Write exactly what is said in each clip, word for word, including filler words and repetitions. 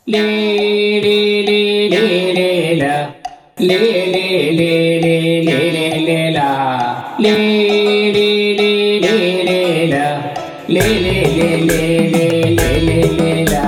ಲೇ ಲೇ ಲೇ ಲೇ ಲೇ ಲಾ ಲೇ ಲೇ ಲೇ ಲೇ ಲೇ ಲೇ ಲೇ ಲಾ ಲೇ ಲೇ ಲೇ ಲೇ ಲೇ ಲಾ ಲೇ ಲೇ ಲೇ ಲೇ ಲೇ ಲೇ ಲೇ ಲೇ ಲಾ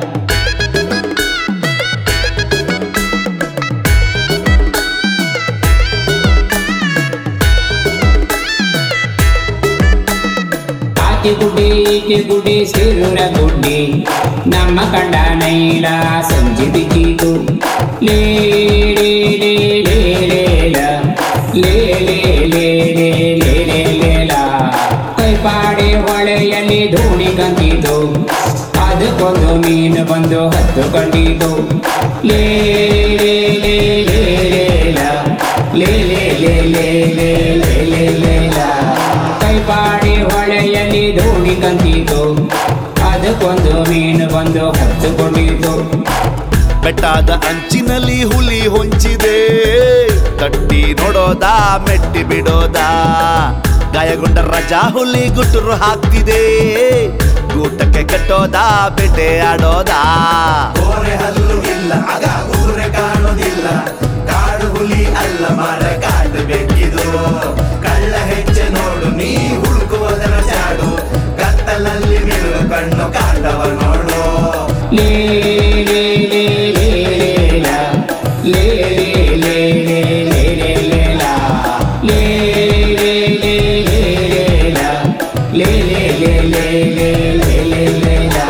ಆಕೆ ಗುಡ್ಡೆ ಈಕೆ ಗುಡ್ಡೆ ಸೇರುರ ಗುಡ್ಡೆ ನಮ್ಮ ಕಂಡ ನೈಲ ಸಂಜೆ ಬಿದ್ದಿತು ಲೇ ಲೇ ಲೇ ಲೇ ಲೇ ಲಾ ಲೇ ಲೇ ಲೇ ಲೇ ಲೇ ಲೇ ಲೇ ಲಾ ಕೈಪಾಡೆ ಹೊಳೆಯಲ್ಲಿ ದೋಣಿ ಕಂತಿತು ಅದಕ್ಕೊಂದು ಮೀನು ಬಂದು ಹತ್ತು ಕಂಡಿತು ಲೇ ಲೇ ಲೇ ಲೇ ಲೇ ಲಾ ಲೇ ಲೇ ಲೇ ಲೇ ಲೇ ಲೇ ಲೇ ಲೇ ಲಾ ಕೈಪಾಡಿ ಹೊಳೆಯಲ್ಲಿ ದೋಣಿ ಕಂತಿತು ಅದಕ್ಕೊಂದು ಮೀನು ಬಂದು ಹತ್ತುಕೊಂಡಿತು ಬೆಟ್ಟದ ಅಂಚಿನಲ್ಲಿ ಹುಲಿ ಹೊಂಚಿದೆ ತಟ್ಟಿ ನೋಡೋದಾ ಮೆಟ್ಟಿ ಬಿಡೋದಾ ಗಾಯಗೊಂಡ ರಜಾ ಹುಲಿ ಗುಟ್ಟುರು ಹಾಕ್ತಿದೆ ಗೂಟಕ್ಕೆ ಕಟ್ಟೋದಾ ಬೇಟೆ ಆಡೋದಾ ಕೋರೆ ಹಲ್ಲು ಇಲ್ಲ ಆಗ ಊರೆ ಕಾಣೋದಿಲ್ಲ ಕಾಡು ಹುಲಿ ಅಲ್ಲ ಮರ ಕಾಡು ಬೇಕಿದು ಕಳ್ಳ ಹೆಜ್ಜೆ ನೋಡು ನೀ ಹುಡುಕುವುದರ ಜಾಡು ಕತ್ತಲಲ್ಲಿ ನಿಲ್ಲು ಕಣ್ಣು ಕಾಂಡವ ನೋಡು ಲೇ ಲೇ ಲೇ ಲೇ ಲೇ ಲಾ ಲೇ ಲೇ ಲೇ ಲೇ ಲೇ ಲೇ ಲಾ ಲೇ ಲೇ ಲೇ ಲೇ ಲೇ ಲಾ ಲೇ ಲೇ ಲೇ ಲೇ ಲೇ ಲೇ ಲೇ ಲೇ ಲಾ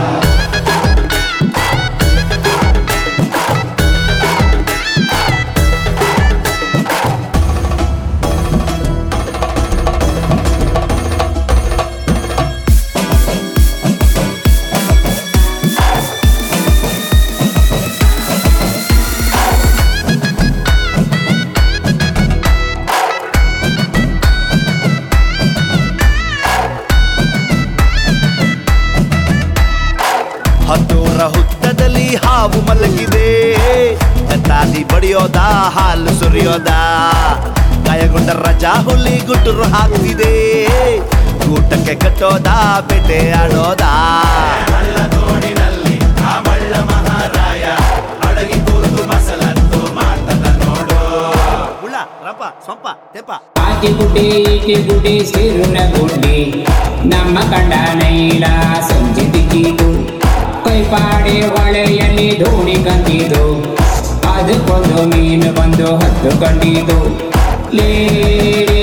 ಹತ್ತೂರ ಹುತ್ತದಲ್ಲಿ ಹಾವು ಮಲಗಿದೆ ತಾಲಿ ಬಡಿಯೋದಾ ಹಾಲು ಸುರಿಯೋದಾ ಗಾಯಗೊಂಡ ರಜಾ ಹುಲಿ ಗುಟ್ಟುರು ಹಾಕ್ತಿದೆ ಗೂಟಕ್ಕೆ ಕಟ್ಟೋದಾ ಬೇಟೆ ಆಡೋದಾ ಹಳ್ಳ ತೋಡಿನಲ್ಲಿ ಆ ಮಳ್ಳ ಮಹಾರಾಯ ಅಡಗಿ ಕೂತು ಮಸಲತ್ತು ಮಾಡ್ತದ ನೋಡು ಹುಳ ರಪ ಸೊಂಪ ತೆಪ ಆಕೆ ಗುಡ್ಡೆ ಈಕೆ ಗುಡ್ಡೆ ಸೇರುನ ಗುಡ್ಡೆ ನಮ್ಮ ಕಂಡ ನೈಲ ಸಂಜೆ ದಿಕ್ಕಿತು ಕೈಪಾಡೆ ಹೊಳೆಯಲ್ಲಿ ದೋಣಿ ಕಂತಿತು ಅದಕ್ಕೊಂದು ಮೀನು ಬಂದು ಹತ್ತು ಕಂಡಿತು ಲೇ